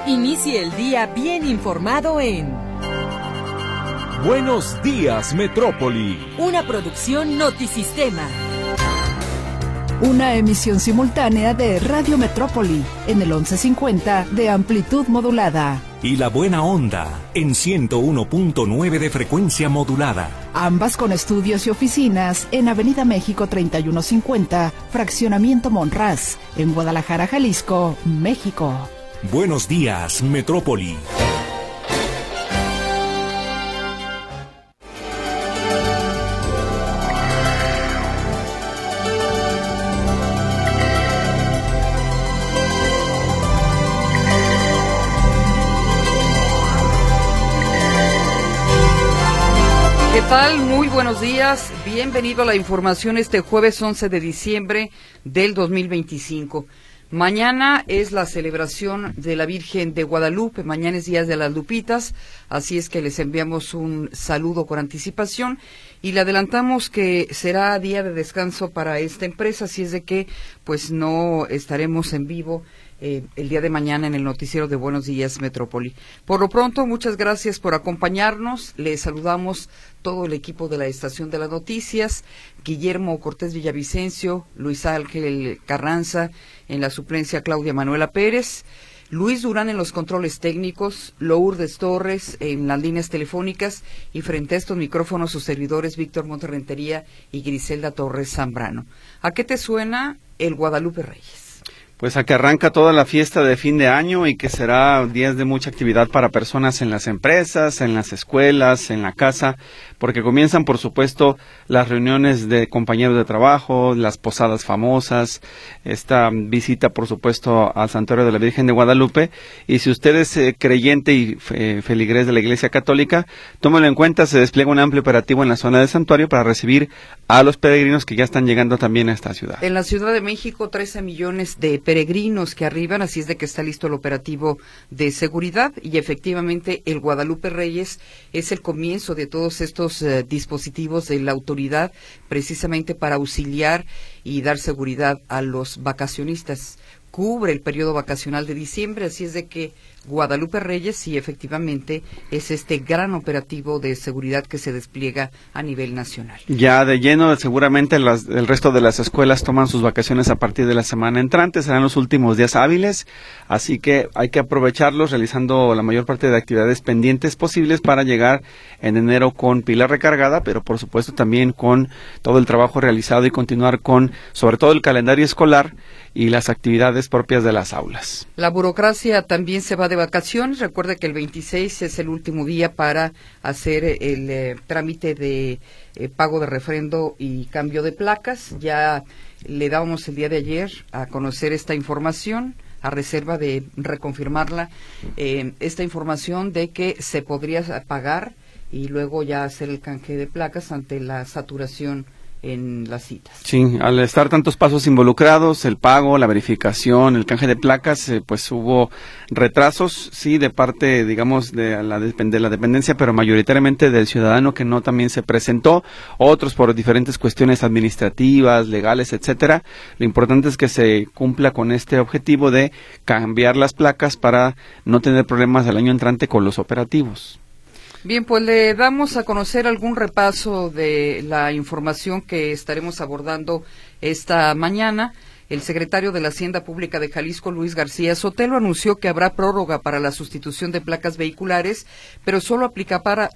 Inicie el día bien informado en Buenos Días, Metrópoli. Una producción Notisistema. Una emisión simultánea de Radio Metrópoli en el 1150 de amplitud modulada. Y La Buena Onda en 101.9 de frecuencia modulada. Ambas con estudios y oficinas en Avenida México 3150, Fraccionamiento Monraz, en Guadalajara, Jalisco, México. Buenos días, Metrópoli. ¿Qué tal? Muy buenos días. Bienvenido a la información este jueves 11 de diciembre del 2025. Mañana es la celebración de la Virgen de Guadalupe, mañana es Día de las Lupitas, así es que les enviamos un saludo con anticipación y le adelantamos que será día de descanso para esta empresa, así es de que pues no estaremos en vivo el día de mañana en el noticiero de Buenos Días Metrópoli. Por lo pronto, muchas gracias por acompañarnos. Les saludamos todo el equipo de la Estación de las Noticias, Guillermo Cortés Villavicencio, Luis Ángel Carranza, en la suplencia Claudia Manuela Pérez, Luis Durán en los controles técnicos, Lourdes Torres en las líneas telefónicas y frente a estos micrófonos sus servidores Víctor Monterrentería y Griselda Torres Zambrano. ¿A qué te suena el Guadalupe Reyes? Pues a que arranca toda la fiesta de fin de año y que será días de mucha actividad para personas en las empresas, en las escuelas, en la casa, porque comienzan, por supuesto, las reuniones de compañeros de trabajo, las posadas famosas, esta visita, por supuesto, al Santuario de la Virgen de Guadalupe. Y si usted es creyente y feligrés de la Iglesia Católica, tómelo en cuenta, se despliega un amplio operativo en la zona del santuario para recibir a los peregrinos que ya están llegando también a esta ciudad. En la Ciudad de México, 13 millones de peregrinos que arriban, así es de que está listo el operativo de seguridad y efectivamente el Guadalupe Reyes es el comienzo de todos estos dispositivos de la autoridad precisamente para auxiliar y dar seguridad a los vacacionistas. Cubre el periodo vacacional de diciembre, así es de que Guadalupe Reyes sí efectivamente es este gran operativo de seguridad que se despliega a nivel nacional. Ya de lleno, seguramente el resto de las escuelas toman sus vacaciones a partir de la semana entrante, serán los últimos días hábiles, así que hay que aprovecharlos realizando la mayor parte de actividades pendientes posibles para llegar en enero con pila recargada, pero por supuesto también con todo el trabajo realizado y continuar con sobre todo el calendario escolar y las actividades propias de las aulas. La burocracia también se va de vacaciones. Recuerde que el 26 es el último día para hacer el trámite de pago de refrendo y cambio de placas. Ya le dábamos el día de ayer a conocer esta información, a reserva de reconfirmarla, esta información de que se podría pagar y luego ya hacer el canje de placas ante la saturación en las citas. Sí, al estar tantos pasos involucrados, el pago, la verificación, el canje de placas, pues hubo retrasos, sí, de parte, digamos, de la dependencia, pero mayoritariamente del ciudadano que no también se presentó, otros por diferentes cuestiones administrativas, legales, etcétera. Lo importante es que se cumpla con este objetivo de cambiar las placas para no tener problemas el año entrante con los operativos. Bien, pues le damos a conocer algún repaso de la información que estaremos abordando esta mañana. El secretario de la Hacienda Pública de Jalisco, Luis García Sotelo, anunció que habrá prórroga para la sustitución de placas vehiculares, pero solo aplicará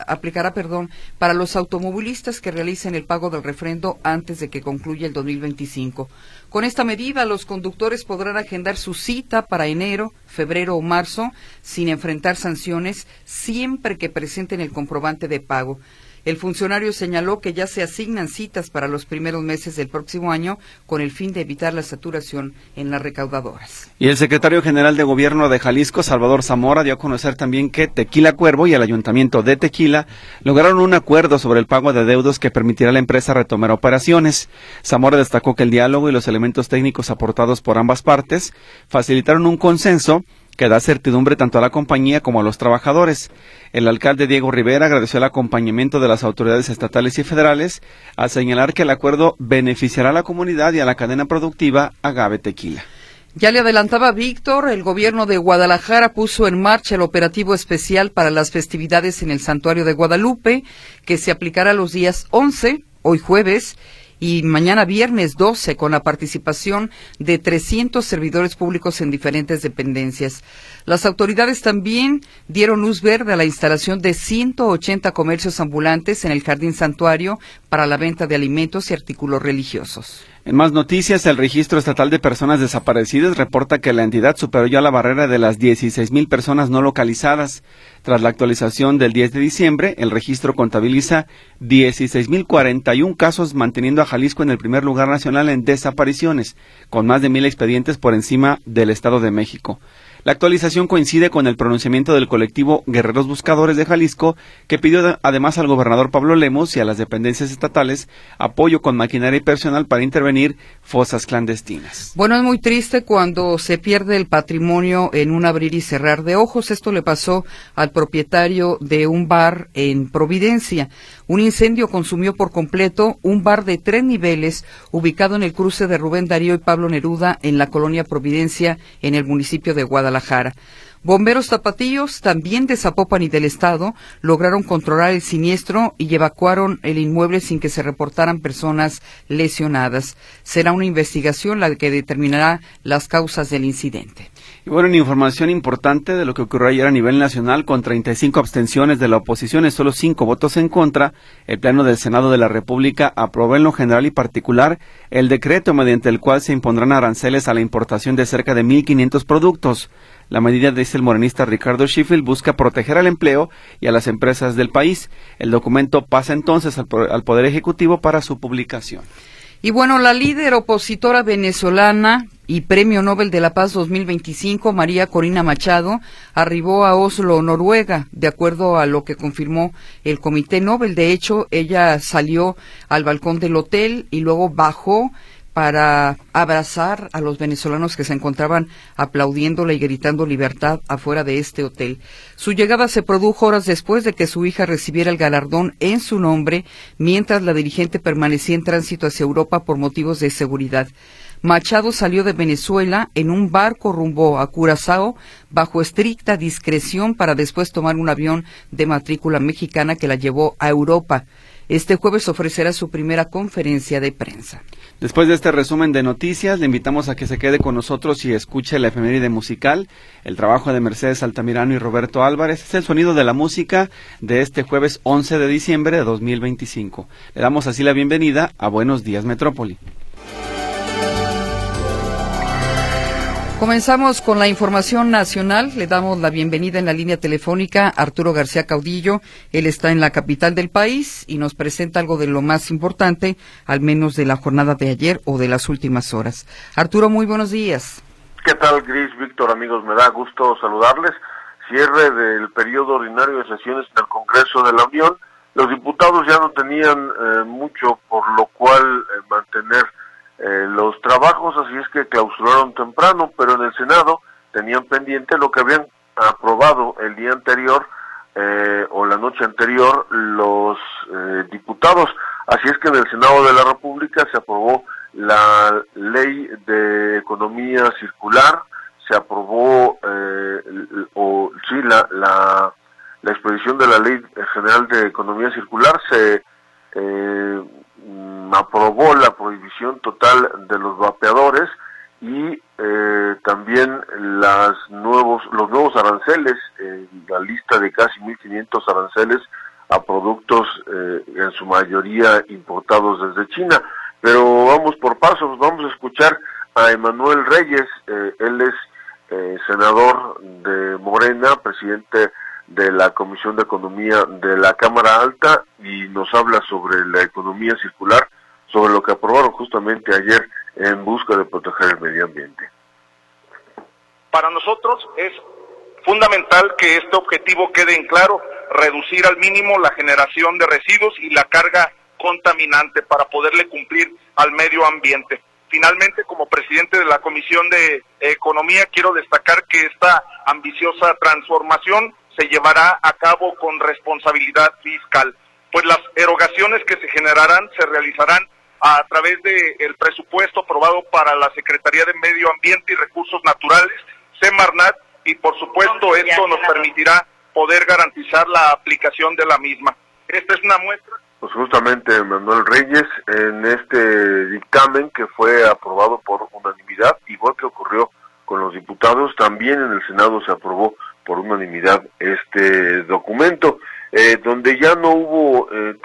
para los automovilistas que realicen el pago del refrendo antes de que concluya el 2025. Con esta medida, los conductores podrán agendar su cita para enero, febrero o marzo sin enfrentar sanciones siempre que presenten el comprobante de pago. El funcionario señaló que ya se asignan citas para los primeros meses del próximo año con el fin de evitar la saturación en las recaudadoras. Y el secretario general de Gobierno de Jalisco, Salvador Zamora, dio a conocer también que Tequila Cuervo y el Ayuntamiento de Tequila lograron un acuerdo sobre el pago de adeudos que permitirá a la empresa retomar operaciones. Zamora destacó que el diálogo y los elementos técnicos aportados por ambas partes facilitaron un consenso que da certidumbre tanto a la compañía como a los trabajadores. El alcalde Diego Rivera agradeció el acompañamiento de las autoridades estatales y federales al señalar que el acuerdo beneficiará a la comunidad y a la cadena productiva Agave Tequila. Ya le adelantaba Víctor, el gobierno de Guadalajara puso en marcha el operativo especial para las festividades en el Santuario de Guadalupe, que se aplicará los días 11, hoy jueves, y mañana viernes 12, con la participación de 300 servidores públicos en diferentes dependencias. Las autoridades también dieron luz verde a la instalación de 180 comercios ambulantes en el Jardín Santuario para la venta de alimentos y artículos religiosos. En más noticias, el Registro Estatal de Personas Desaparecidas reporta que la entidad superó ya la barrera de las 16,000 personas no localizadas. Tras la actualización del 10 de diciembre, el registro contabiliza 16,041 casos, manteniendo a Jalisco en el primer lugar nacional en desapariciones, con más de 1,000 expedientes por encima del Estado de México. La actualización coincide con el pronunciamiento del colectivo Guerreros Buscadores de Jalisco, que pidió además al gobernador Pablo Lemos y a las dependencias estatales apoyo con maquinaria y personal para intervenir fosas clandestinas. Bueno, es muy triste cuando se pierde el patrimonio en un abrir y cerrar de ojos. Esto le pasó al propietario de un bar en Providencia. Un incendio consumió por completo un bar de 3 niveles ubicado en el cruce de Rubén Darío y Pablo Neruda en la colonia Providencia, en el municipio de Guadalajara. Bomberos tapatíos, también de Zapopan y del Estado, lograron controlar el siniestro y evacuaron el inmueble sin que se reportaran personas lesionadas. Será una investigación la que determinará las causas del incidente. Y bueno, en información importante de lo que ocurrió ayer a nivel nacional, con 35 abstenciones de la oposición y solo 5 votos en contra, el Pleno del Senado de la República aprobó en lo general y particular el decreto mediante el cual se impondrán aranceles a la importación de cerca de 1,500 productos. La medida, dice el morenista Ricardo Sheffield, busca proteger al empleo y a las empresas del país. El documento pasa entonces al Poder Ejecutivo para su publicación. Y bueno, la líder opositora venezolana y Premio Nobel de la Paz 2025, María Corina Machado, arribó a Oslo, Noruega, de acuerdo a lo que confirmó el Comité Nobel. De hecho, ella salió al balcón del hotel y luego bajó para abrazar a los venezolanos que se encontraban aplaudiéndole y gritando libertad afuera de este hotel. Su llegada se produjo horas después de que su hija recibiera el galardón en su nombre, mientras la dirigente permanecía en tránsito hacia Europa por motivos de seguridad. Machado salió de Venezuela en un barco rumbo a Curazao bajo estricta discreción para después tomar un avión de matrícula mexicana que la llevó a Europa. Este jueves ofrecerá su primera conferencia de prensa. Después de este resumen de noticias, le invitamos a que se quede con nosotros y escuche la efeméride musical. El trabajo de Mercedes Altamirano y Roberto Álvarez es el sonido de la música de este jueves 11 de diciembre de 2025. Le damos así la bienvenida a Buenos Días Metrópoli. Comenzamos con la información nacional. Le damos la bienvenida en la línea telefónica a Arturo García Caudillo. Él está en la capital del país y nos presenta algo de lo más importante, al menos de la jornada de ayer o de las últimas horas. Arturo, muy buenos días. ¿Qué tal, Gris, Víctor, amigos? Me da gusto saludarles. Cierre del periodo ordinario de sesiones en el Congreso de la Unión. Los diputados ya no tenían mucho por lo cual mantener los trabajos, así es que clausuraron temprano, pero en el Senado tenían pendiente lo que habían aprobado el día anterior o la noche anterior los diputados. Así es que en el Senado de la República se aprobó la ley de economía circular, se aprobó la expedición de la ley general de economía circular, se aprobó la prohibición total de los vapeadores y también los nuevos aranceles, la lista de casi 1,500 aranceles a productos en su mayoría importados desde China. Pero vamos por pasos, vamos a escuchar a Emanuel Reyes, él es senador de Morena, presidente de la Comisión de Economía de la Cámara Alta, y nos habla sobre la economía circular, sobre lo que aprobaron justamente ayer en busca de proteger el medio ambiente. Para nosotros es fundamental que este objetivo quede en claro, reducir al mínimo la generación de residuos y la carga contaminante para poderle cumplir al medio ambiente. Finalmente, como presidente de la Comisión de Economía, quiero destacar que esta ambiciosa transformación se llevará a cabo con responsabilidad fiscal, pues las erogaciones que se generarán se realizarán a través del presupuesto aprobado para la Secretaría de Medio Ambiente y Recursos Naturales, Semarnat, y por supuesto esto nos permitirá poder garantizar la aplicación de la misma. Esta es una muestra. Pues justamente, Manuel Reyes, en este dictamen que fue aprobado por unanimidad, igual que ocurrió con los diputados, también en el Senado se aprobó por unanimidad este documento, donde ya no hubo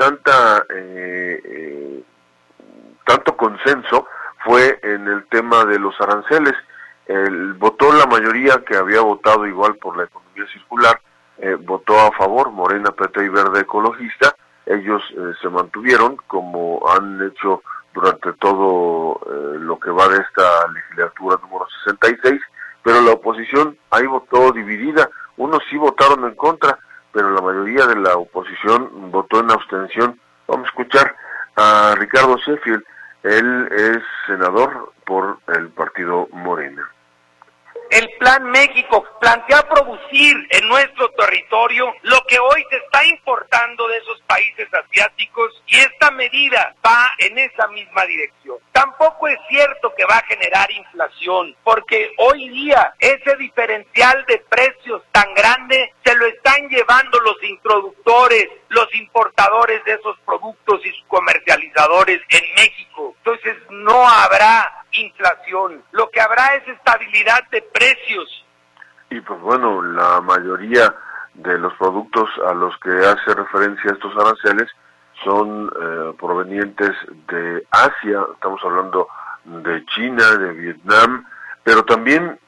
tanto consenso, fue en el tema de los aranceles. Votó la mayoría que había votado igual por la economía circular, votó a favor Morena, PT y Verde Ecologista. Ellos se mantuvieron, como han hecho durante todo lo que va de esta legislatura número 66, pero la oposición ahí votó dividida. Unos sí votaron en contra, pero la mayoría de la oposición votó en abstención. Vamos a escuchar a Ricardo Sheffield. Él es senador por el partido Morena. El Plan México plantea producir en nuestro territorio lo que hoy se está importando de esos países asiáticos, y esta medida va en esa misma dirección. Tampoco es cierto que va a generar inflación, porque hoy día ese diferencial de precios tan grande se lo están llevando los introductores, los importadores de esos productos y sus comercializadores en México. Entonces no habrá inflación, lo que habrá es estabilidad de precios. Y pues bueno, la mayoría de los productos a los que hace referencia estos aranceles son provenientes de Asia. Estamos hablando de China, de Vietnam, pero también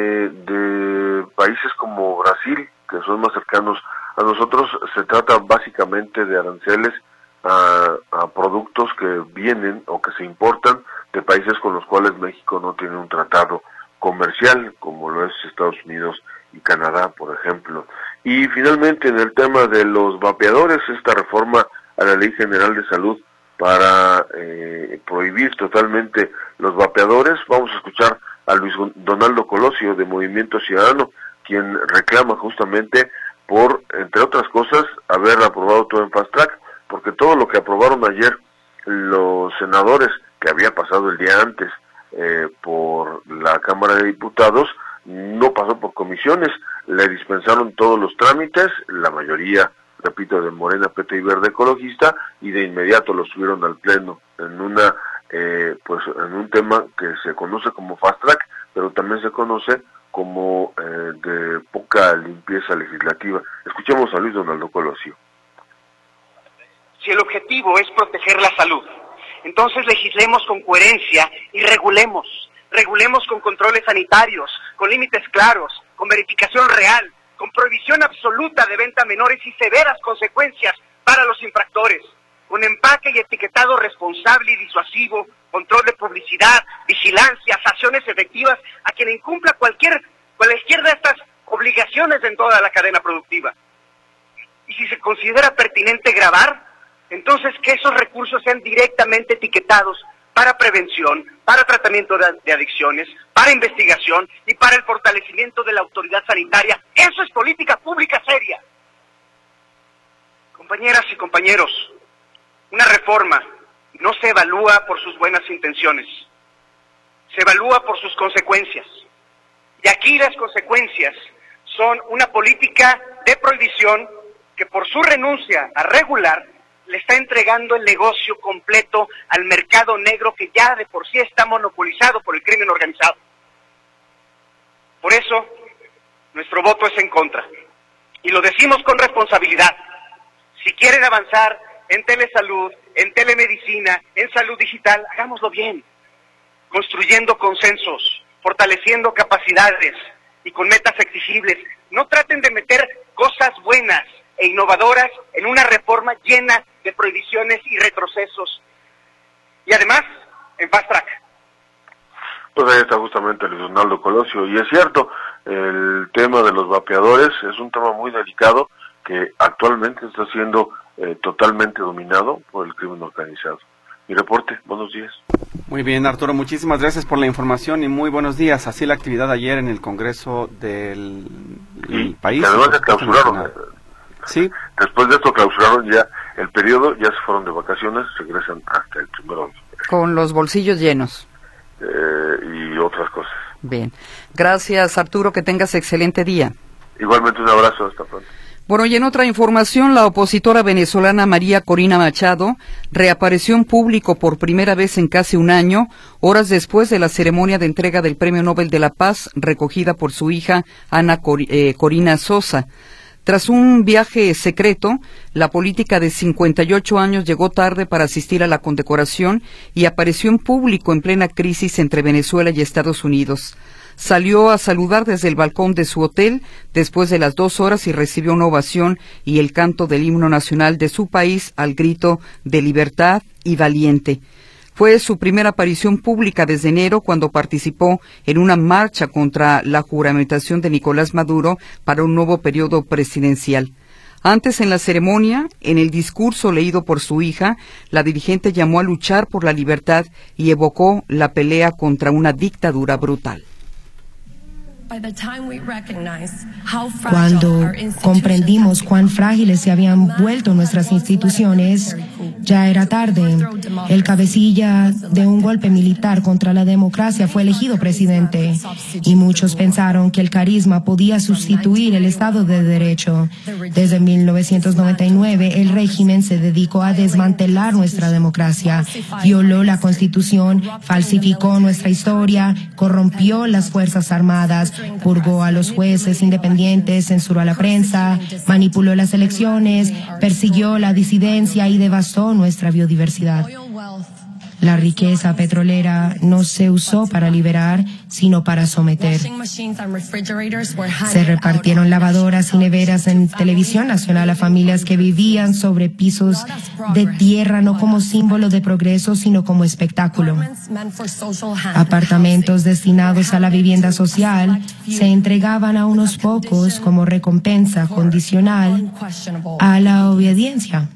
de países como Brasil, que son más cercanos a nosotros. Se trata básicamente de aranceles a productos que vienen o que se importan de países con los cuales México no tiene un tratado comercial, como lo es Estados Unidos y Canadá, por ejemplo. Y finalmente, en el tema de los vapeadores, esta reforma a la Ley General de Salud para prohibir totalmente los vapeadores. Vamos a escuchar a Luis Donaldo Colosio, de Movimiento Ciudadano, quien reclama justamente por, entre otras cosas, haber aprobado todo en fast track, porque todo lo que aprobaron ayer los senadores, que había pasado el día antes por la Cámara de Diputados, no pasó por comisiones. Le dispensaron todos los trámites, la mayoría, repito, de Morena, PT y Verde Ecologista, y de inmediato lo subieron al Pleno en en un tema que se conoce como fast track, pero también se conoce como de poca limpieza legislativa. Escuchemos a Luis Donaldo Colosio. Si el objetivo es proteger la salud, entonces legislemos con coherencia y regulemos con controles sanitarios, con límites claros, con verificación real, con prohibición absoluta de venta a menores y severas consecuencias para los infractores, con empaque y etiquetado responsable y disuasivo, control de publicidad, vigilancia, sanciones efectivas a quien incumpla cualquier de estas obligaciones en toda la cadena productiva. Y si se considera pertinente gravar, entonces que esos recursos sean directamente etiquetados para prevención, para tratamiento de adicciones, para investigación y para el fortalecimiento de la autoridad sanitaria. Eso es política pública seria. Compañeras y compañeros, una reforma no se evalúa por sus buenas intenciones, se evalúa por sus consecuencias. Y aquí las consecuencias son una política de prohibición que por su renuncia a regular le está entregando el negocio completo al mercado negro, que ya de por sí está monopolizado por el crimen organizado. Por eso, nuestro voto es en contra. Y lo decimos con responsabilidad. Si quieren avanzar en telesalud, en telemedicina, en salud digital, hagámoslo bien, construyendo consensos, fortaleciendo capacidades y con metas exigibles. No traten de meter cosas buenas e innovadoras en una reforma llena de prohibiciones y retrocesos. Y además, en fast track. Pues ahí está justamente Luis Donaldo Colosio. Y es cierto, el tema de los vapeadores es un tema muy delicado que actualmente está siendo totalmente dominado por el crimen organizado. Mi reporte, buenos días. Muy bien, Arturo, muchísimas gracias por la información y muy buenos días. Así la actividad ayer en el Congreso del país. Y además se clausuraron. Sí. Después de esto clausuraron ya el periodo, ya se fueron de vacaciones, regresan hasta el 1 de febrero. Con los bolsillos llenos. Y otras cosas. Bien. Gracias, Arturo, que tengas excelente día. Igualmente un abrazo, hasta pronto. Bueno, y en otra información, la opositora venezolana María Corina Machado reapareció en público por primera vez en casi un año, horas después de la ceremonia de entrega del Premio Nobel de la Paz, recogida por su hija Ana Corina Sosa. Tras un viaje secreto, la política de 58 años llegó tarde para asistir a la condecoración y apareció en público en plena crisis entre Venezuela y Estados Unidos. Salió a saludar desde el balcón de su hotel después de las 2 horas y recibió una ovación y el canto del himno nacional de su país al grito de libertad y valiente. Fue su primera aparición pública desde enero, cuando participó en una marcha contra la juramentación de Nicolás Maduro para un nuevo periodo presidencial. Antes, en la ceremonia, en el discurso leído por su hija, la dirigente llamó a luchar por la libertad y evocó la pelea contra una dictadura brutal. Cuando comprendimos cuán frágiles se habían vuelto nuestras instituciones, ya era tarde. El cabecilla de un golpe militar contra la democracia fue elegido presidente, y muchos pensaron que el carisma podía sustituir el Estado de Derecho. Desde 1999, el régimen se dedicó a desmantelar nuestra democracia, violó la Constitución, falsificó nuestra historia, corrompió las Fuerzas Armadas, purgó a los jueces independientes, censuró a la prensa, manipuló las elecciones, persiguió la disidencia y devastó nuestra biodiversidad. La riqueza petrolera no se usó para liberar, sino para someter. Se repartieron lavadoras y neveras en televisión nacional a familias que vivían sobre pisos de tierra, no como símbolo de progreso, sino como espectáculo. Apartamentos destinados a la vivienda social se entregaban a unos pocos como recompensa condicional a la obediencia.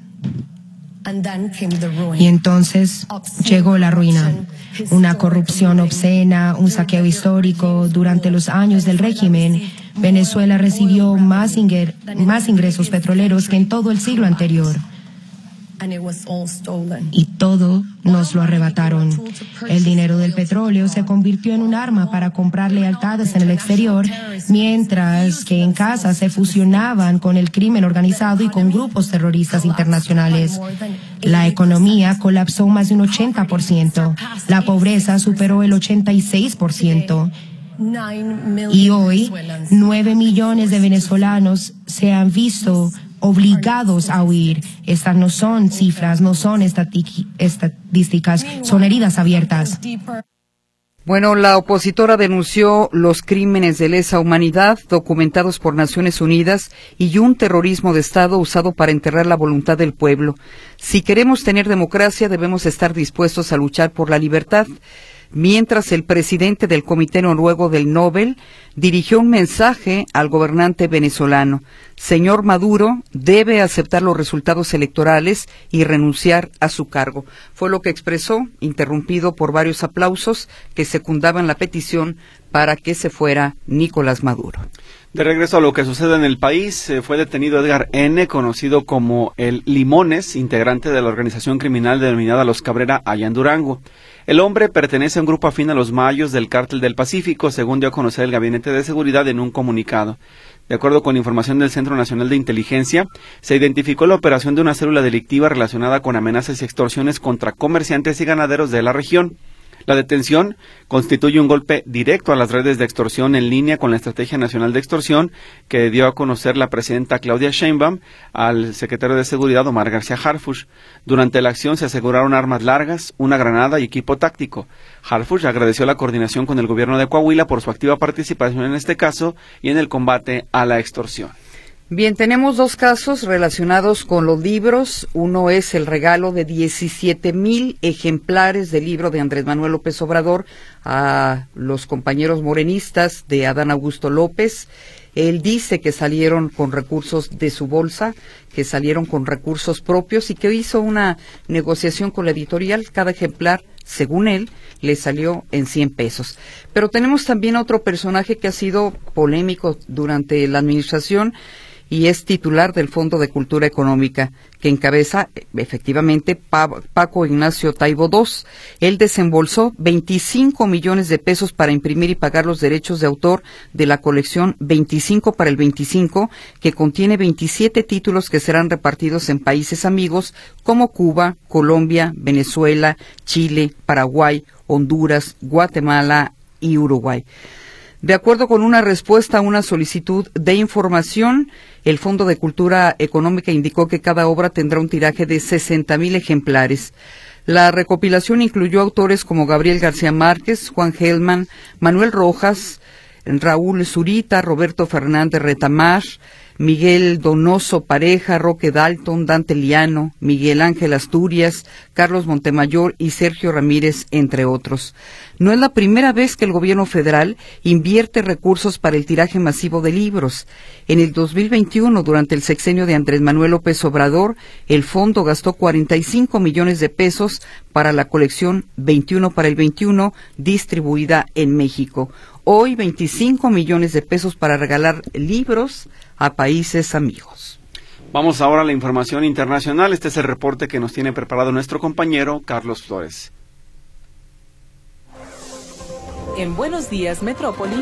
Y entonces llegó la ruina, una corrupción obscena, un saqueo histórico. Durante los años del régimen, Venezuela recibió más ingresos petroleros que en todo el siglo anterior. Y todo nos lo arrebataron. El dinero del petróleo se convirtió en un arma para comprar lealtades en el exterior, mientras que en casa se fusionaban con el crimen organizado y con grupos terroristas internacionales. La economía colapsó más de un 80%. La pobreza superó el 86%. Y hoy, 9 millones de venezolanos se han visto obligados a huir. Estas no son cifras, no son estadísticas, son heridas abiertas. Bueno, la opositora denunció los crímenes de lesa humanidad documentados por Naciones Unidas y un terrorismo de Estado usado para enterrar la voluntad del pueblo. Si queremos tener democracia, debemos estar dispuestos a luchar por la libertad. Mientras, el presidente del Comité Noruego del Nobel dirigió un mensaje al gobernante venezolano. Señor Maduro debe aceptar los resultados electorales y renunciar a su cargo. Fue lo que expresó, interrumpido por varios aplausos que secundaban la petición para que se fuera Nicolás Maduro. De regreso a lo que sucede en el país, fue detenido Edgar N., conocido como el Limones, integrante de la organización criminal denominada Los Cabrera, allá en Durango. El hombre pertenece a un grupo afín a los Mayos del Cártel del Pacífico, según dio a conocer el Gabinete de Seguridad en un comunicado. De acuerdo con información del Centro Nacional de Inteligencia, se identificó la operación de una célula delictiva relacionada con amenazas y extorsiones contra comerciantes y ganaderos de la región. La detención constituye un golpe directo a las redes de extorsión en línea con la Estrategia Nacional de Extorsión que dio a conocer la presidenta Claudia Sheinbaum al secretario de Seguridad Omar García Harfuch. Durante la acción se aseguraron armas largas, una granada y equipo táctico. Harfuch agradeció la coordinación con el gobierno de Coahuila por su activa participación en este caso y en el combate a la extorsión. Bien, tenemos 2 casos relacionados con los libros. Uno es el regalo de 17,000 ejemplares del libro de Andrés Manuel López Obrador a los compañeros morenistas de Adán Augusto López. Él dice que salieron con recursos de su bolsa, que salieron con recursos propios y que hizo una negociación con la editorial. Cada ejemplar, según él, le salió en 100 pesos. Pero tenemos también otro personaje que ha sido polémico durante la administración y es titular del Fondo de Cultura Económica, que encabeza efectivamente Paco Ignacio Taibo II. Él desembolsó 25 millones de pesos para imprimir y pagar los derechos de autor de la colección 25 para el 25, que contiene 27 títulos que serán repartidos en países amigos como Cuba, Colombia, Venezuela, Chile, Paraguay, Honduras, Guatemala y Uruguay. De acuerdo con una respuesta a una solicitud de información, el Fondo de Cultura Económica indicó que cada obra tendrá un tiraje de 60,000 ejemplares. La recopilación incluyó autores como Gabriel García Márquez, Juan Gelman, Manuel Rojas, Raúl Zurita, Roberto Fernández Retamar, Miguel Donoso Pareja, Roque Dalton, Dante Liano, Miguel Ángel Asturias, Carlos Montemayor y Sergio Ramírez, entre otros. No es la primera vez que el gobierno federal invierte recursos para el tiraje masivo de libros. En el 2021, durante el sexenio de Andrés Manuel López Obrador, el fondo gastó 45 millones de pesos para la colección 21 para el 21, distribuida en México. Hoy, 25 millones de pesos para regalar libros a países amigos. Vamos ahora a la información internacional. Este es el reporte que nos tiene preparado nuestro compañero Carlos Flores. En Buenos Días, Metrópoli,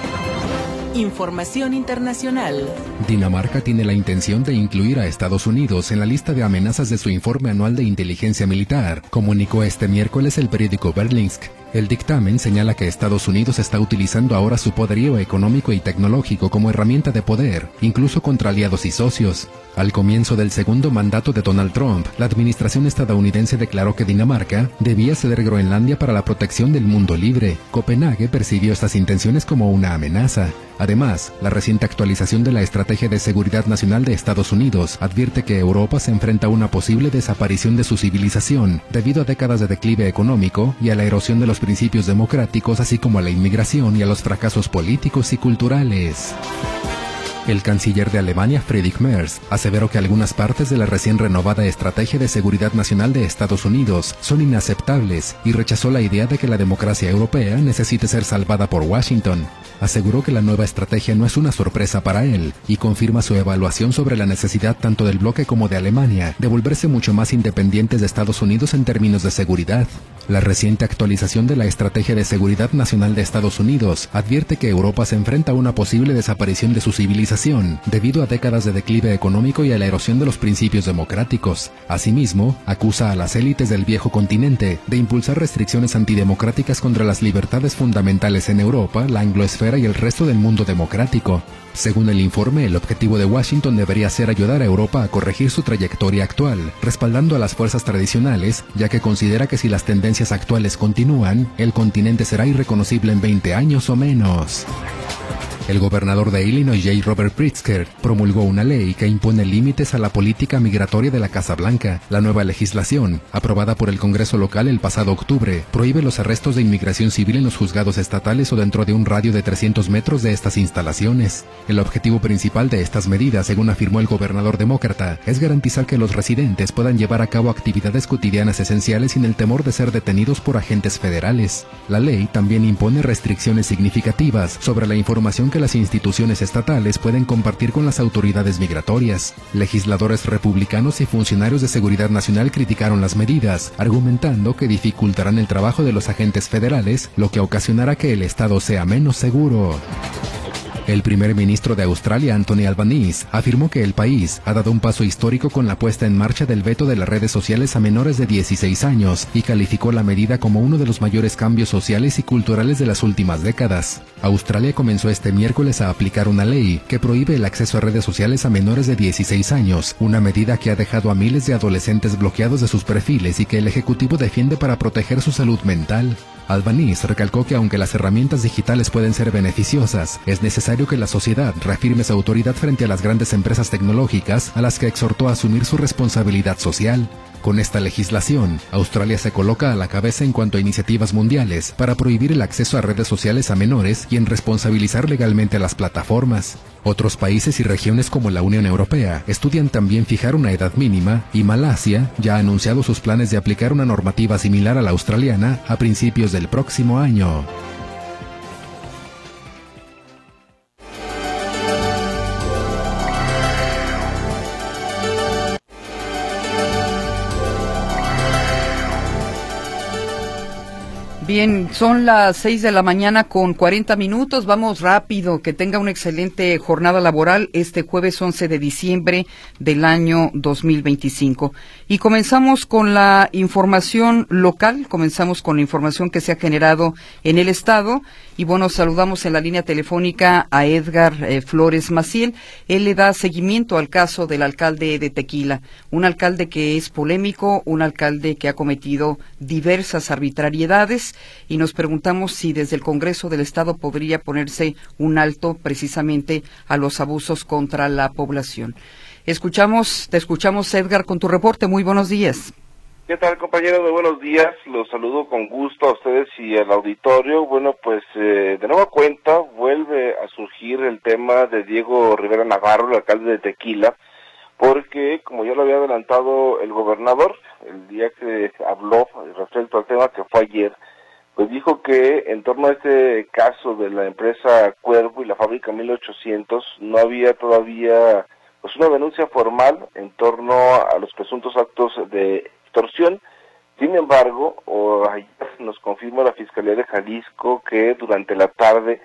información internacional. Dinamarca tiene la intención de incluir a Estados Unidos en la lista de amenazas de su informe anual de inteligencia militar, comunicó este miércoles el periódico Berlingske. El dictamen señala que Estados Unidos está utilizando ahora su poderío económico y tecnológico como herramienta de poder, incluso contra aliados y socios. Al comienzo del segundo mandato de Donald Trump, la administración estadounidense declaró que Dinamarca debía ceder Groenlandia para la protección del mundo libre. Copenhague percibió estas intenciones como una amenaza. Además, la reciente actualización de la Estrategia de Seguridad Nacional de Estados Unidos advierte que Europa se enfrenta a una posible desaparición de su civilización debido a décadas de declive económico y a la erosión de los principios democráticos, así como a la inmigración y a los fracasos políticos y culturales. El canciller de Alemania, Friedrich Merz, aseveró que algunas partes de la recién renovada Estrategia de Seguridad Nacional de Estados Unidos son inaceptables y rechazó la idea de que la democracia europea necesite ser salvada por Washington. Aseguró que la nueva estrategia no es una sorpresa para él y confirma su evaluación sobre la necesidad tanto del bloque como de Alemania de volverse mucho más independientes de Estados Unidos en términos de seguridad. La reciente actualización de la Estrategia de Seguridad Nacional de Estados Unidos advierte que Europa se enfrenta a una posible desaparición de su civilización debido a décadas de declive económico y a la erosión de los principios democráticos. Asimismo, acusa a las élites del viejo continente de impulsar restricciones antidemocráticas contra las libertades fundamentales en Europa, la angloesfera y el resto del mundo democrático. Según el informe, el objetivo de Washington debería ser ayudar a Europa a corregir su trayectoria actual, respaldando a las fuerzas tradicionales, ya que considera que si las tendencias actuales continúan, el continente será irreconocible en 20 años o menos. El gobernador de Illinois, J. Robert Pritzker, promulgó una ley que impone límites a la política migratoria de la Casa Blanca. La nueva legislación, aprobada por el Congreso local el pasado octubre, prohíbe los arrestos de inmigración civil en los juzgados estatales o dentro de un radio de 300 metros de estas instalaciones. El objetivo principal de estas medidas, según afirmó el gobernador demócrata, es garantizar que los residentes puedan llevar a cabo actividades cotidianas esenciales sin el temor de ser detenidos por agentes federales. La ley también impone restricciones significativas sobre la información que las instituciones estatales pueden compartir con las autoridades migratorias. Legisladores republicanos y funcionarios de seguridad nacional criticaron las medidas, argumentando que dificultarán el trabajo de los agentes federales, lo que ocasionará que el estado sea menos seguro. El primer ministro de Australia, Anthony Albanese, afirmó que el país ha dado un paso histórico con la puesta en marcha del veto de las redes sociales a menores de 16 años y calificó la medida como uno de los mayores cambios sociales y culturales de las últimas décadas. Australia comenzó este miércoles a aplicar una ley que prohíbe el acceso a redes sociales a menores de 16 años, una medida que ha dejado a miles de adolescentes bloqueados de sus perfiles y que el Ejecutivo defiende para proteger su salud mental. Albanese recalcó que aunque las herramientas digitales pueden ser beneficiosas, es necesario que la sociedad reafirme su autoridad frente a las grandes empresas tecnológicas a las que exhortó a asumir su responsabilidad social. Con esta legislación, Australia se coloca a la cabeza en cuanto a iniciativas mundiales para prohibir el acceso a redes sociales a menores y en responsabilizar legalmente a las plataformas. Otros países y regiones como la Unión Europea estudian también fijar una edad mínima y Malasia ya ha anunciado sus planes de aplicar una normativa similar a la australiana a principios del próximo año. Bien, son las 6 de la mañana con 40 minutos. Vamos rápido. Que tenga una excelente jornada laboral este jueves 11 de diciembre del año 2025. Y comenzamos con la información local, comenzamos con la información que se ha generado en el estado. Y bueno, saludamos en la línea telefónica a Edgar Flores Maciel. Él le da seguimiento al caso del alcalde de Tequila, un alcalde que es polémico, un alcalde que ha cometido diversas arbitrariedades, y nos preguntamos si desde el Congreso del Estado podría ponerse un alto precisamente a los abusos contra la población. Te escuchamos, Edgar, con tu reporte. Muy buenos días. ¿Qué tal, compañeros? Muy buenos días. Los saludo con gusto a ustedes y al auditorio. Bueno, pues de nueva cuenta vuelve a surgir el tema de Diego Rivera Navarro, el alcalde de Tequila, porque, como ya lo había adelantado el gobernador, el día que habló respecto al tema, que fue ayer, pues dijo que en torno a este caso de la empresa Cuervo y la fábrica 1800 no había todavía pues una denuncia formal en torno a los presuntos actos de extorsión. Sin embargo, ayer nos confirma la Fiscalía de Jalisco que durante la tarde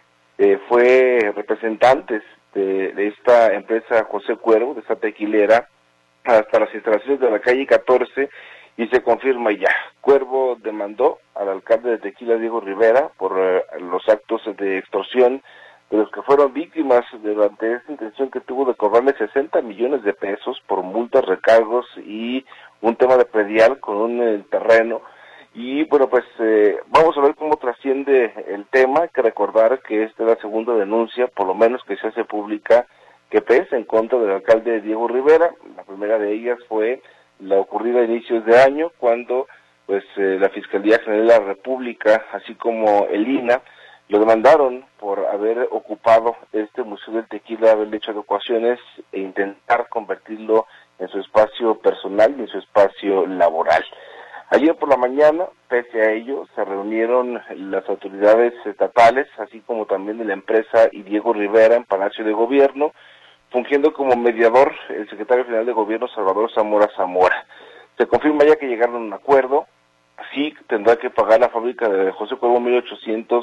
fue representantes de esta empresa José Cuervo, de esta tequilera, hasta las instalaciones de la calle 14, y se confirma ya. Cuervo demandó al alcalde de Tequila, Diego Rivera, por los actos de extorsión de los que fueron víctimas durante esta intención que tuvo de cobrarle 60 millones de pesos por multas, recargos y un tema de predial con un terreno. Y bueno, pues vamos a ver cómo trasciende el tema. Hay que recordar que esta es la segunda denuncia, por lo menos que se hace pública, que pesa en contra del alcalde Diego Rivera. La primera de ellas fue la ocurrida a inicios de año, cuando pues la Fiscalía General de la República, así como el INAH, lo demandaron por haber ocupado este Museo del Tequila, haberle hecho adecuaciones e intentar convertirlo en su espacio personal y en su espacio laboral. Ayer por la mañana, pese a ello, se reunieron las autoridades estatales, así como también de la empresa y Diego Rivera en Palacio de Gobierno, fungiendo como mediador el secretario general de Gobierno, Salvador Zamora Zamora. Se confirma ya que llegaron a un acuerdo. Sí tendrá que pagar la fábrica de José Cuervo 1800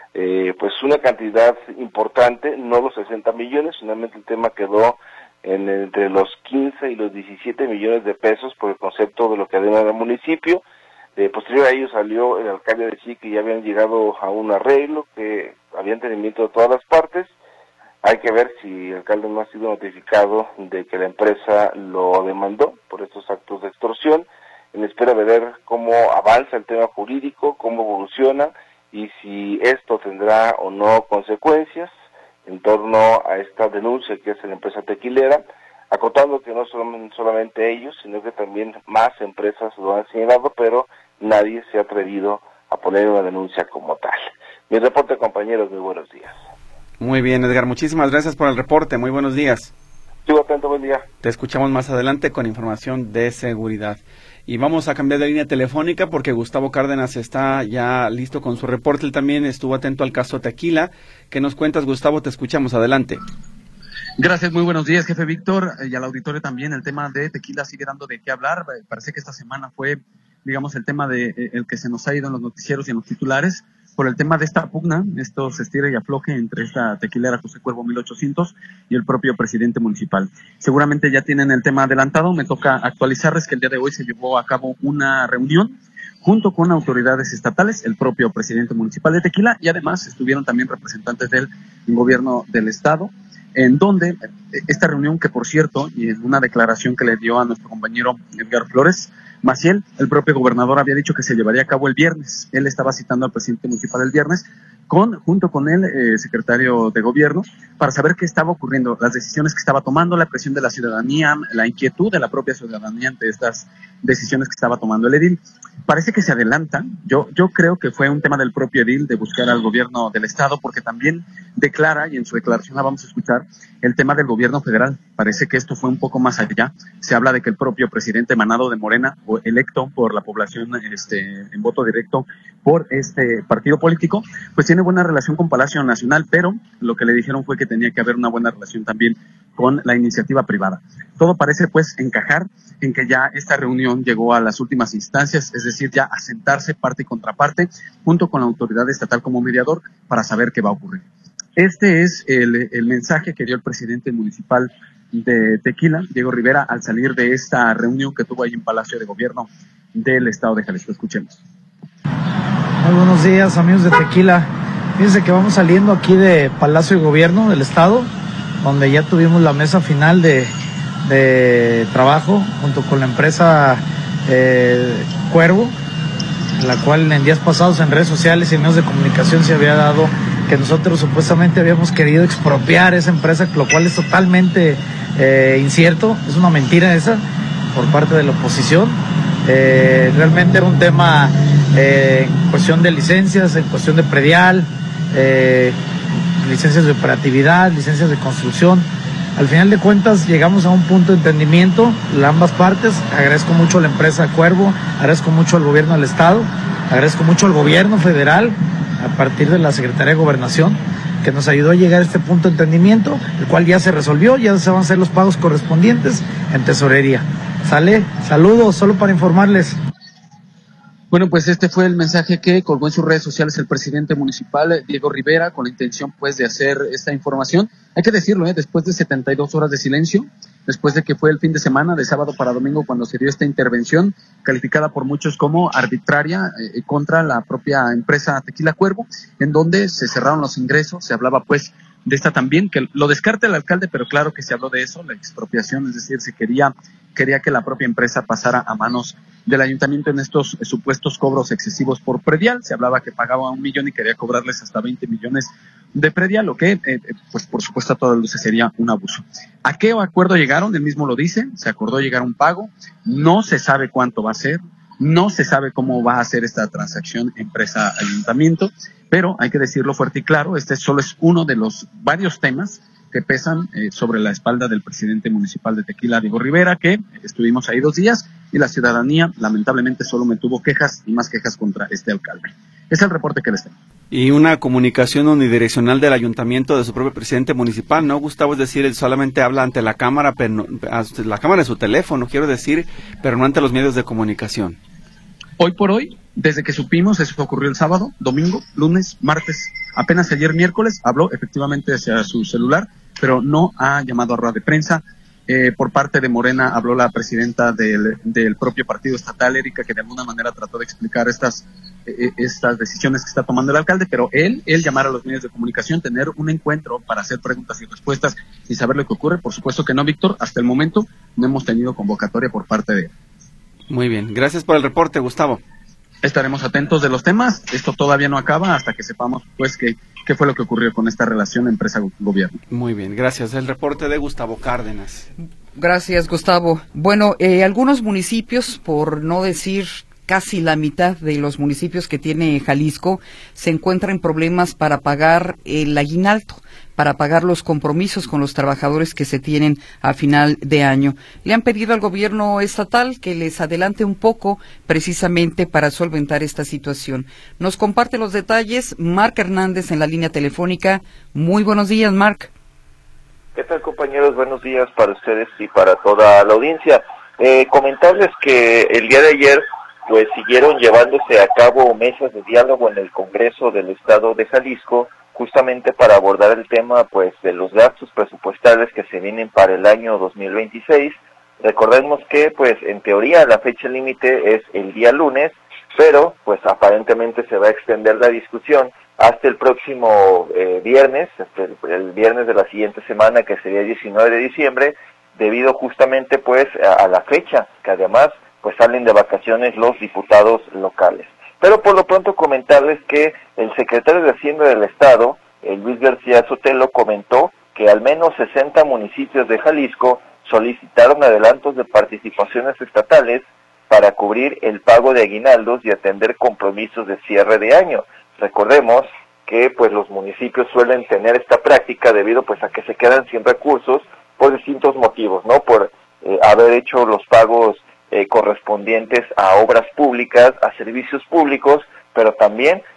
pues una cantidad importante, no los 60 millones, finalmente el tema quedó entre los 15 y los 17 millones de pesos por el concepto de lo que además del municipio. Posterior a ello salió el alcalde a decir que ya habían llegado a un arreglo, que había entendimiento de todas las partes. Hay que ver si el alcalde no ha sido notificado de que la empresa lo demandó por estos actos de extorsión, en espera de ver cómo avanza el tema jurídico, cómo evoluciona y si esto tendrá o no consecuencias en torno a esta denuncia que hace la empresa tequilera, acotando que no solamente ellos, sino que también más empresas lo han señalado, pero nadie se ha atrevido a poner una denuncia como tal. Mi reporte, compañeros, muy buenos días. Muy bien, Edgar, muchísimas gracias por el reporte, muy buenos días. Sigo atento, buen día. Te escuchamos más adelante con información de seguridad. Y vamos a cambiar de línea telefónica porque Gustavo Cárdenas está ya listo con su reporte. Él también estuvo atento al caso Tequila. ¿Qué nos cuentas, Gustavo? Te escuchamos, adelante. Gracias, muy buenos días, jefe Víctor, y al auditorio también. El tema de Tequila sigue dando de qué hablar. Parece que esta semana fue, digamos, el tema de el que se nos ha ido en los noticieros y en los titulares, por el tema de esta pugna, esto se estira y afloje entre esta tequilera José Cuervo 1800 y el propio presidente municipal. Seguramente ya tienen el tema adelantado, me toca actualizarles que el día de hoy se llevó a cabo una reunión junto con autoridades estatales, el propio presidente municipal de Tequila, y además estuvieron también representantes del gobierno del estado, en donde esta reunión, que por cierto, y en una declaración que le dio a nuestro compañero Edgar Flores Maciel, el propio gobernador había dicho que se llevaría a cabo el viernes. Él estaba citando al presidente municipal el viernes, junto con el secretario de gobierno, para saber qué estaba ocurriendo, las decisiones que estaba tomando, la presión de la ciudadanía, la inquietud de la propia ciudadanía ante estas decisiones que estaba tomando el edil. Parece que se adelanta. Yo creo que fue un tema del propio edil de buscar al gobierno del estado, porque también declara, y en su declaración la vamos a escuchar, el tema del gobierno federal. Parece que esto fue un poco más allá. Se habla de que el propio presidente emanado de Morena, o electo por la población en voto directo por este partido político, pues tiene tiene buena relación con Palacio Nacional, pero lo que le dijeron fue que tenía que haber una buena relación también con la iniciativa privada. Todo parece pues encajar en que ya esta reunión llegó a las últimas instancias, es decir, ya a sentarse parte y contraparte junto con la autoridad estatal como mediador para saber qué va a ocurrir. Este es el mensaje que dio el presidente municipal de Tequila, Diego Rivera, al salir de esta reunión que tuvo ahí en Palacio de Gobierno del Estado de Jalisco. Escuchemos. Muy buenos días, amigos de Tequila. Fíjense que vamos saliendo aquí de Palacio de Gobierno del Estado, donde ya tuvimos la mesa final de trabajo junto con la empresa Cuervo, la cual en días pasados en redes sociales y en medios de comunicación se había dado que nosotros supuestamente habíamos querido expropiar esa empresa, lo cual es totalmente incierto, es una mentira esa por parte de la oposición. Realmente era un tema en cuestión de licencias, en cuestión de predial, licencias de operatividad, licencias de construcción. Al final de cuentas llegamos a un punto de entendimiento, ambas partes. Agradezco mucho a la empresa Cuervo, agradezco mucho al gobierno del estado, agradezco mucho al gobierno federal, a partir de la Secretaría de Gobernación, que nos ayudó a llegar a este punto de entendimiento, el cual ya se resolvió, ya se van a hacer los pagos correspondientes en tesorería. ¿Sale? Saludos, solo para informarles. Bueno, pues este fue el mensaje que colgó en sus redes sociales el presidente municipal, Diego Rivera, con la intención pues de hacer esta información. Hay que decirlo, después de 72 horas de silencio, después de que fue el fin de semana, de sábado para domingo, cuando se dio esta intervención, calificada por muchos como arbitraria contra la propia empresa Tequila Cuervo, en donde se cerraron los ingresos, se hablaba pues de esta también, que lo descarta el alcalde, pero claro que se habló de eso, la expropiación, es decir, se quería que la propia empresa pasara a manos del ayuntamiento en estos supuestos cobros excesivos por predial. Se hablaba que pagaba 1 millón y quería cobrarles hasta 20 millones de predial, lo que, pues por supuesto a todas luces sería un abuso. ¿A qué acuerdo llegaron? Él mismo lo dice, se acordó llegar a un pago, no se sabe cuánto va a ser, no se sabe cómo va a ser esta transacción empresa-ayuntamiento, pero hay que decirlo fuerte y claro, este solo es uno de los varios temas que pesan sobre la espalda del presidente municipal de Tequila, Diego Rivera, que estuvimos ahí 2 días y la ciudadanía lamentablemente solo me tuvo quejas y más quejas contra este alcalde. Es el reporte que les tengo. Y una comunicación unidireccional del ayuntamiento de su propio presidente municipal, ¿no, Gustavo? Es decir, él solamente habla ante la cámara, pero no, la cámara de su teléfono, quiero decir, pero no ante los medios de comunicación. Hoy por hoy, desde que supimos, eso ocurrió el sábado, domingo, lunes, martes, apenas ayer miércoles, habló efectivamente hacia su celular, pero no ha llamado a rueda de prensa. Por parte de Morena habló la presidenta del propio partido estatal, Erika, que de alguna manera trató de explicar estas decisiones que está tomando el alcalde, pero él llamar a los medios de comunicación, tener un encuentro para hacer preguntas y respuestas y saber lo que ocurre, por supuesto que no, Víctor, hasta el momento no hemos tenido convocatoria por parte de él. Muy bien, gracias por el reporte, Gustavo. Estaremos atentos de los temas, esto todavía no acaba hasta que sepamos pues qué fue lo que ocurrió con esta relación empresa-gobierno. Muy bien, gracias. El reporte de Gustavo Cárdenas. Gracias, Gustavo. Bueno, algunos municipios, por no decir casi la mitad de los municipios que tiene Jalisco, se encuentran en problemas para pagar el aguinaldo, para pagar los compromisos con los trabajadores que se tienen a final de año. Le han pedido al gobierno estatal que les adelante un poco precisamente para solventar esta situación. Nos comparte los detalles Marc Hernández en la línea telefónica. Muy buenos días, Marc. ¿Qué tal, compañeros? Buenos días para ustedes y para toda la audiencia. Comentarles que el día de ayer pues siguieron llevándose a cabo mesas de diálogo en el Congreso del Estado de Jalisco, justamente para abordar el tema pues de los gastos presupuestales que se vienen para el año 2026. Recordemos que pues en teoría la fecha límite es el día lunes, pero pues aparentemente se va a extender la discusión hasta el próximo viernes, hasta el viernes de la siguiente semana, que sería el 19 de diciembre, debido justamente pues a la fecha, que además pues salen de vacaciones los diputados locales. Pero por lo pronto comentarles que el secretario de Hacienda del Estado, Luis García Sotelo, comentó que al menos 60 municipios de Jalisco solicitaron adelantos de participaciones estatales para cubrir el pago de aguinaldos y atender compromisos de cierre de año. Recordemos que pues los municipios suelen tener esta práctica debido pues a que se quedan sin recursos por distintos motivos, ¿no? Por haber hecho los pagos correspondientes a obras públicas, a servicios públicos, pero también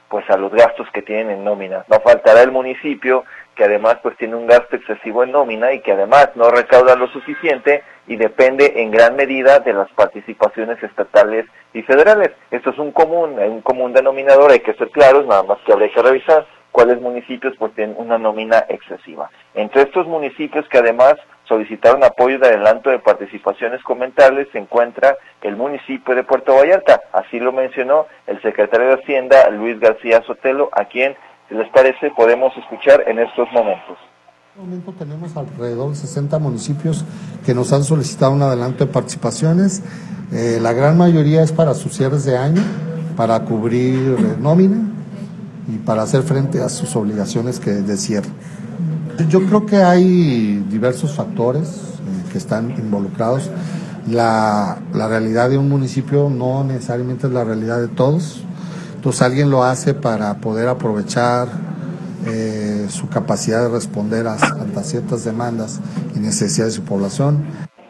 pues a los gastos que tienen en nómina. No faltará el municipio que además pues tiene un gasto excesivo en nómina y que además no recauda lo suficiente y depende en gran medida de las participaciones estatales y federales. Esto es un común denominador, hay que ser claros, nada más que habría que revisar cuáles municipios pues tienen una nómina excesiva. Entre estos municipios que además solicitaron apoyo de adelanto de participaciones comentales se encuentra el municipio de Puerto Vallarta. Así lo mencionó el secretario de Hacienda, Luis García Sotelo, a quien, si les parece, podemos escuchar en estos momentos. En este momento tenemos alrededor de 60 municipios que nos han solicitado un adelanto de participaciones. La gran mayoría es para sus cierres de año, para cubrir nómina y para hacer frente a sus obligaciones de cierre. Yo creo que hay diversos factores que están involucrados. La realidad de un municipio no necesariamente es la realidad de todos. Entonces alguien lo hace para poder aprovechar su capacidad de responder a ciertas demandas y necesidades de su población.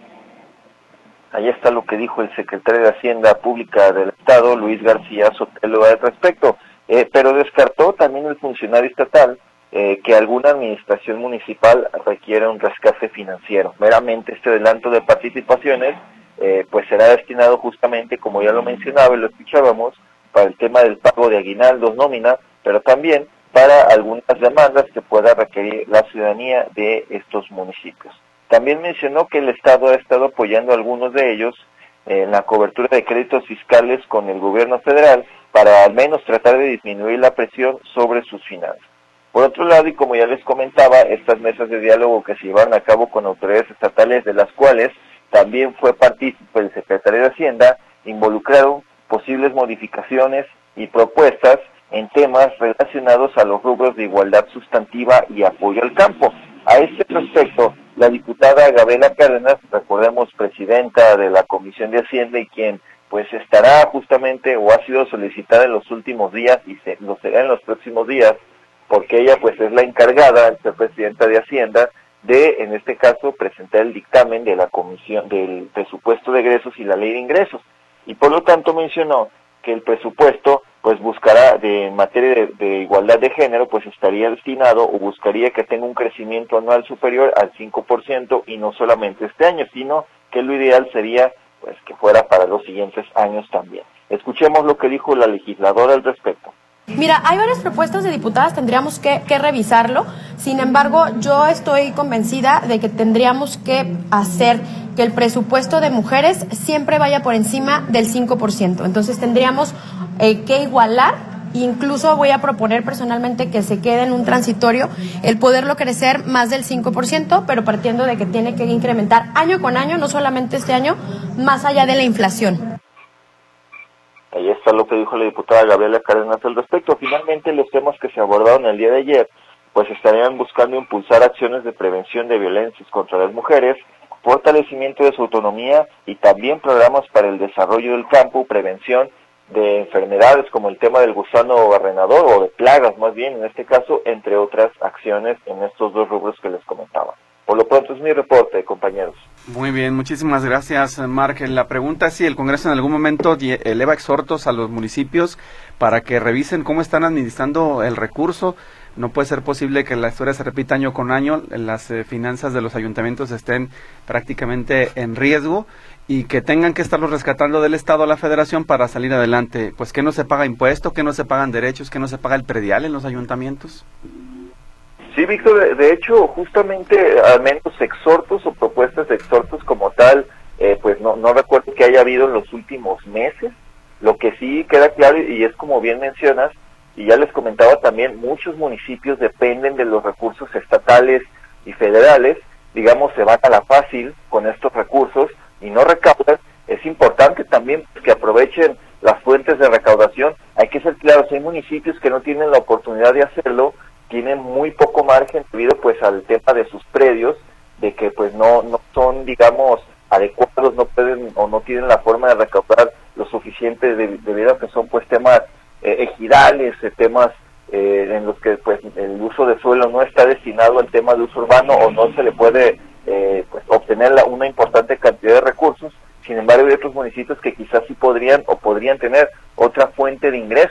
Ahí está lo que dijo el secretario de Hacienda Pública del Estado, Luis García Sotelo, al respecto. Pero descartó también el funcionario estatal que alguna administración municipal requiere un rescate financiero. Meramente este adelanto de participaciones pues será destinado justamente, como ya lo mencionaba y lo escuchábamos, para el tema del pago de aguinaldos, nómina, pero también para algunas demandas que pueda requerir la ciudadanía de estos municipios. También mencionó que el Estado ha estado apoyando a algunos de ellos en la cobertura de créditos fiscales con el gobierno federal para al menos tratar de disminuir la presión sobre sus finanzas. Por otro lado, y como ya les comentaba, estas mesas de diálogo que se llevaron a cabo con autoridades estatales, de las cuales también fue partícipe el secretario de Hacienda, involucraron posibles modificaciones y propuestas en temas relacionados a los rubros de igualdad sustantiva y apoyo al campo. A este respecto, la diputada Gabriela Cárdenas, recordemos presidenta de la Comisión de Hacienda y quien pues estará justamente o ha sido solicitada en los últimos días y lo será en los próximos días, porque ella pues es la encargada, al ser presidenta de Hacienda, de, en este caso, presentar el dictamen de la Comisión del Presupuesto de Egresos y la Ley de Ingresos. Y por lo tanto mencionó que el presupuesto pues buscará, en materia de igualdad de género, pues estaría destinado o buscaría que tenga un crecimiento anual superior al 5% y no solamente este año, sino que lo ideal sería pues que fuera para los siguientes años también. Escuchemos lo que dijo la legisladora al respecto. Mira, hay varias propuestas de diputadas, tendríamos que revisarlo. Sin embargo, yo estoy convencida de que tendríamos que hacer que el presupuesto de mujeres siempre vaya por encima del 5%. Entonces tendríamos que igualar, incluso voy a proponer personalmente que se quede en un transitorio el poderlo crecer más del 5%, pero partiendo de que tiene que incrementar año con año, no solamente este año, más allá de la inflación. Ahí está lo que dijo la diputada Gabriela Cárdenas al respecto. Finalmente, los temas que se abordaron el día de ayer, pues estarían buscando impulsar acciones de prevención de violencias contra las mujeres, fortalecimiento de su autonomía y también programas para el desarrollo del campo, prevención de enfermedades como el tema del gusano barrenador o de plagas más bien en este caso, entre otras acciones en estos dos rubros que les comentaba. Por lo pronto es mi reporte, compañeros. Muy bien, muchísimas gracias, Mark. La pregunta es si el Congreso en algún momento eleva exhortos a los municipios para que revisen cómo están administrando el recurso. No puede ser posible que la historia se repita año con año, las finanzas de los ayuntamientos estén prácticamente en riesgo y que tengan que estarlos rescatando del Estado a la Federación para salir adelante. Pues que no se paga impuesto, que no se pagan derechos, que no se paga el predial en los ayuntamientos. Sí, Víctor, de hecho, justamente al menos exhortos o propuestas de exhortos como tal, pues no recuerdo que haya habido en los últimos meses. Lo que sí queda claro, y es como bien mencionas, y ya les comentaba también, muchos municipios dependen de los recursos estatales y federales, digamos, se van a la fácil con estos recursos y no recaudan. Es importante también que aprovechen las fuentes de recaudación. Hay que ser claros, hay municipios que no tienen la oportunidad de hacerlo, tienen muy poco margen debido pues al tema de sus predios, de que pues no son, digamos, adecuados, no pueden o no tienen la forma de recaudar lo suficiente debido a que son pues temas ejidales, temas en los que pues el uso de suelo no está destinado al tema de uso urbano o no se le puede pues obtener una importante cantidad de recursos. Sin embargo, hay otros municipios que quizás sí podrían tener otra fuente de ingresos.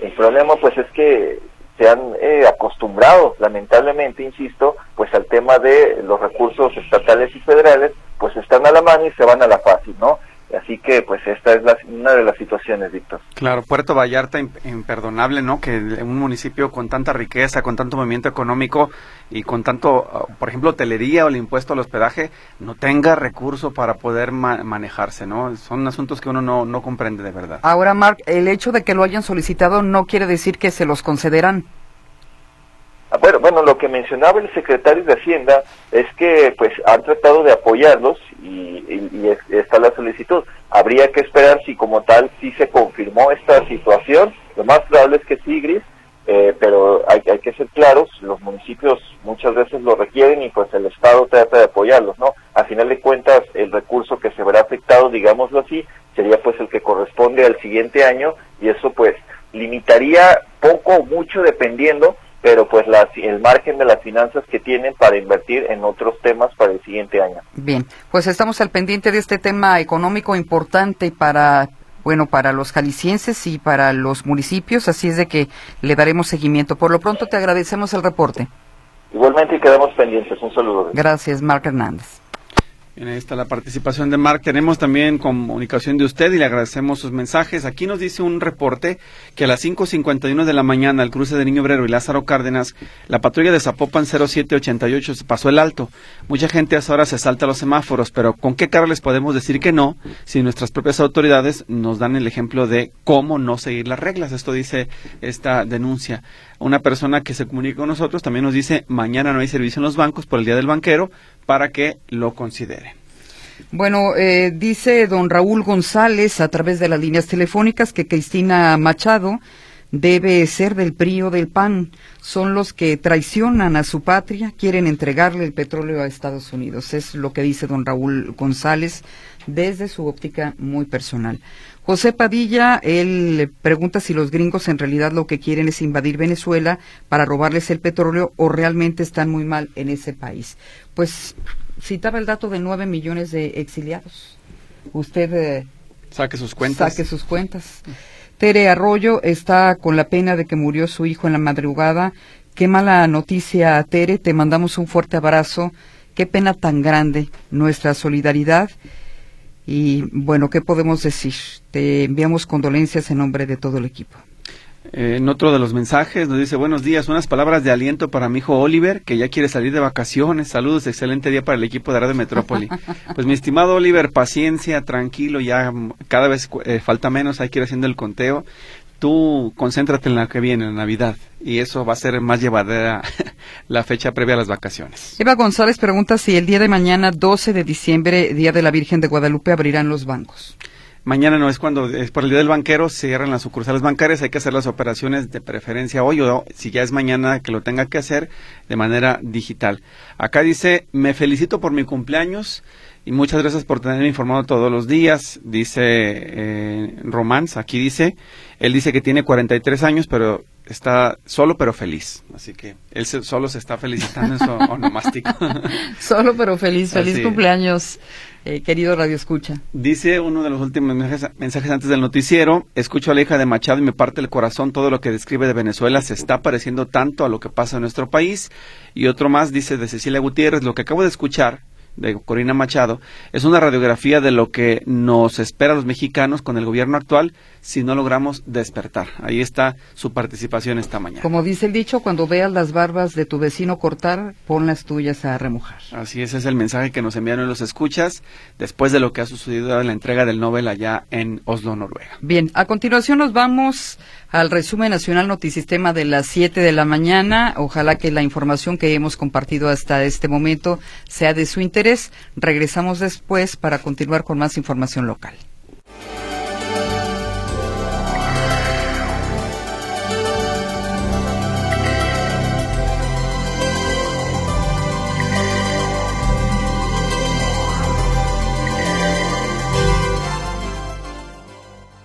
El problema pues es que se han acostumbrado, lamentablemente, insisto, pues al tema de los recursos estatales y federales, pues están a la mano y se van a la fácil, ¿no? Así que, pues, esta es una de las situaciones, Víctor. Claro, Puerto Vallarta, imperdonable, ¿no? Que un municipio con tanta riqueza, con tanto movimiento económico y con tanto, por ejemplo, hotelería o el impuesto al hospedaje, no tenga recurso para poder manejarse, ¿no? Son asuntos que uno no comprende de verdad. Ahora, Marc, el hecho de que lo hayan solicitado no quiere decir que se los concederán. Bueno, lo que mencionaba el secretario de Hacienda es que pues han tratado de apoyarlos y está la solicitud. Habría que esperar si como tal sí se confirmó esta situación. Lo más probable es que sí, Gris, pero hay que ser claros, los municipios muchas veces lo requieren y pues el Estado trata de apoyarlos, ¿no? A final de cuentas, el recurso que se verá afectado, digámoslo así, sería pues el que corresponde al siguiente año y eso pues limitaría poco o mucho dependiendo, pero pues el margen de las finanzas que tienen para invertir en otros temas para el siguiente año. Bien, pues estamos al pendiente de este tema económico importante para los jaliscienses y para los municipios, así es de que le daremos seguimiento. Por lo pronto te agradecemos el reporte. Igualmente quedamos pendientes, un saludo. Gracias, Marc Hernández. Bien, ahí está la participación de Marc. Tenemos también comunicación de usted y le agradecemos sus mensajes. Aquí nos dice un reporte que a las 5:51 de la mañana, al cruce de Niño Obrero y Lázaro Cárdenas, la patrulla de Zapopan 0788 se pasó el alto. Mucha gente a esa hora se salta los semáforos, pero ¿con qué cara les podemos decir que no si nuestras propias autoridades nos dan el ejemplo de cómo no seguir las reglas? Esto dice esta denuncia. Una persona que se comunica con nosotros también nos dice, mañana no hay servicio en los bancos por el Día del Banquero, para que lo considere. Bueno, dice don Raúl González a través de las líneas telefónicas que Cristina Machado debe ser del PRI o del PAN. Son los que traicionan a su patria, quieren entregarle el petróleo a Estados Unidos. Es lo que dice don Raúl González desde su óptica muy personal. José Padilla, él pregunta si los gringos en realidad lo que quieren es invadir Venezuela para robarles el petróleo o realmente están muy mal en ese país. Pues citaba el dato de 9 millones de exiliados. Usted saque sus cuentas. Tere Arroyo está con la pena de que murió su hijo en la madrugada. Qué mala noticia, Tere, te mandamos un fuerte abrazo. Qué pena tan grande, nuestra solidaridad. Y bueno, ¿qué podemos decir? Te enviamos condolencias en nombre de todo el equipo. En otro de los mensajes nos dice, buenos días, unas palabras de aliento para mi hijo Oliver, que ya quiere salir de vacaciones. Saludos, excelente día para el equipo de Radio Metrópoli. Pues mi estimado Oliver, paciencia, tranquilo, ya cada vez falta menos, hay que ir haciendo el conteo. Tú concéntrate en la que viene, en Navidad, y eso va a ser más llevadera la fecha previa a las vacaciones. Eva González pregunta si el día de mañana, 12 de diciembre, Día de la Virgen de Guadalupe, abrirán los bancos. Mañana no es cuando, es por el Día del Banquero, se cierran las sucursales bancarias, hay que hacer las operaciones de preferencia hoy o si ya es mañana que lo tenga que hacer de manera digital. Acá dice, me felicito por mi cumpleaños y muchas gracias por tenerme informado todos los días, dice Romance, aquí dice, él dice que tiene 43 años, pero está solo pero feliz, así que él solo se está felicitando en su onomástico. Solo pero feliz cumpleaños, querido Radio Escucha. Dice uno de los últimos mensajes antes del noticiero, escucho a la hija de Machado y me parte el corazón, todo lo que describe de Venezuela se está pareciendo tanto a lo que pasa en nuestro país. Y otro más dice de Cecilia Gutiérrez, lo que acabo de escuchar de Corina Machado es una radiografía de lo que nos espera a los mexicanos con el gobierno actual si no logramos despertar. Ahí está su participación esta mañana. Como dice el dicho, cuando veas las barbas de tu vecino cortar, pon las tuyas a remojar. Así es, ese es el mensaje que nos enviaron los escuchas después de lo que ha sucedido en la entrega del Nobel allá en Oslo, Noruega. Bien, a continuación nos vamos al resumen nacional Notisistema de las 7 de la mañana. Ojalá que la información que hemos compartido hasta este momento sea de su interés. Regresamos después para continuar con más información local.